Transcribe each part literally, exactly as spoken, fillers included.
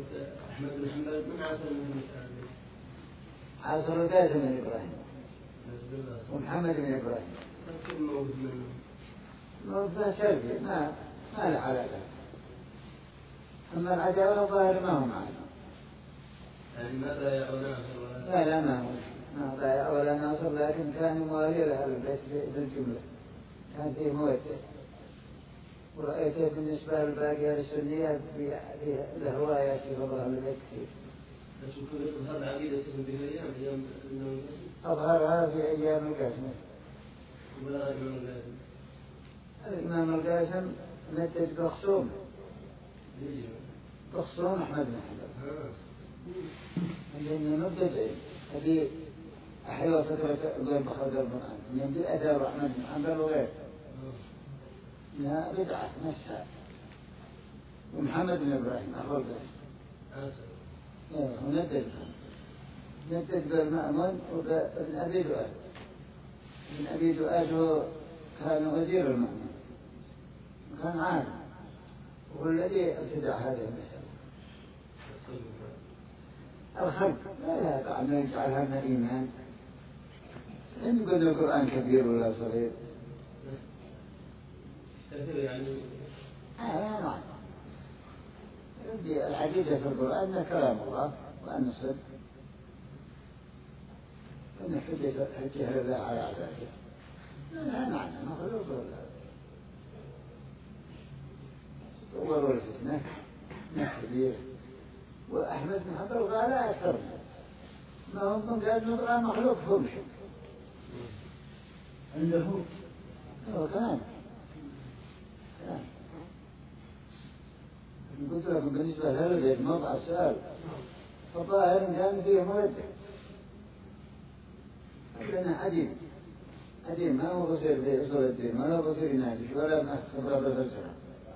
أحمد بن حنبل من عاصر من مسألة عاصر القاسم بن إبراهيم ومحمد بن إبراهيم كيف موجود منه؟ موجود سلبي ما ما له علاقة. أما العداوة الظاهر ما هو معنا. يعني ما بايع ولا ناصر ولا لا لا ما هو ما بايع ولا ناصر، لكن كان موالي لأهل البيت بالجملة، كان فيه مودة. ورأيته بالنسبة للباقية السنية في له روايات في فضل أهل البيت كثير. بس يكون يظهر عقيدة ابن أيام أيام الإمام القاسم. أظهرها في أيام القاسم. ولا الإمام القاسم. الإمام القاسم نتج بخصوم. بخصوم أحمد بن حنبل. عندنا مدة هذه أحيوة فترة قلب خالد القرآن من دي أثار أحمد بن حنبل وغيره. إنها بدعة نسها. ومحمد بن إبراهيم أخو القاسم. ونتج نتج بالمأمون وابن أبي دؤاد. ابن أبي دؤاد هو كان وزير المأمون وكان عالم، وهو الذي ابتدع هذه المسألة. الخلق لا لا طبعا يجعلها من الإيمان. لم يقول القرآن كبير ولا صغير. يعني آه نعم. العقيدة في القرآن كلام الله وأن الصدق وأن حجة حجة الله على عباده. لا معنى مخلوق ولا طوروا الفتنة كبير. وأحمد بن حنبل قال لا أكثر ما هم من قال القرآن مخلوق فهم عنده هو كلام كلام. قلت لكم بالنسبة لهذا موضع السؤال فظاهر كان فيه مودة. لأنه عديم عديم ما هو بصير في أصول الدين ولا بصير ناجش ولا ما خبر بالفلسفة.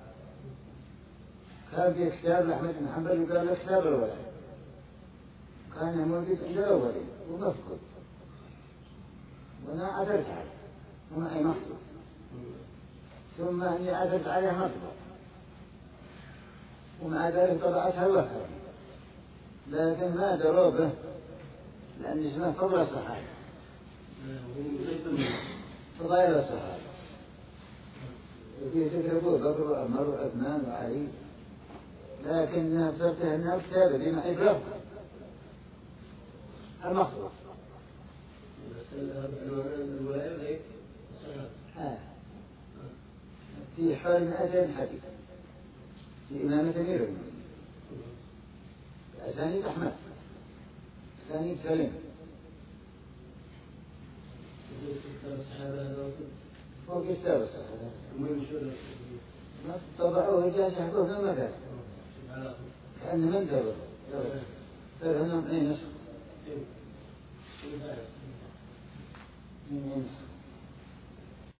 كان في كتاب أحمد بن حنبل وقال كتاب الولاء كان موجود عند الأولين ومفقود وأنا عثرت عليه وما أي مخطوط، ثم أني عثرت عليه مطبوع ومع ذلك طبعتها الوهر، لكن ما دروا به لأن اسمه فضل الصحابة فضائل الصحابة. وفي ذكر أبو بكر وعمر وعثمان وعلي، لكن صرته أنها كتابة بما يبلغ المخلوق. في حال مئتين حديث في إمامة أمير المؤمنين أسانيد أحمد أسانيد سليم فوق كتاب الصحابة ما طبعوه جاء سحبوه من مكان كأن من دبر دبر هنا من أي نسخ من أي نسخ